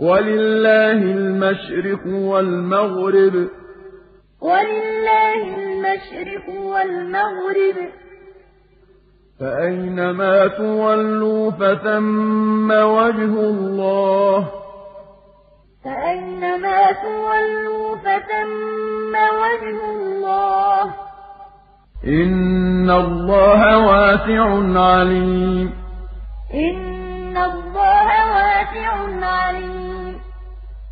وَلِلَّهِ الْمَشْرِقُ وَالْمَغْرِبُ وَلِلَّهِ الْمَشْرِقُ وَالْمَغْرِبُ فَأَيْنَمَا تُوَلُّوا فَثَمَّ وَجْهُ اللَّهِ ۚ فَأَيْنَمَا تُوَلُّوا فَثَمَّ وَجْهُ اللَّهِ ۚ إِنَّ اللَّهَ وَاسِعٌ عَلِيمٌ إِنَّ اللَّهَ وَاسِعٌ عَلِيمٌ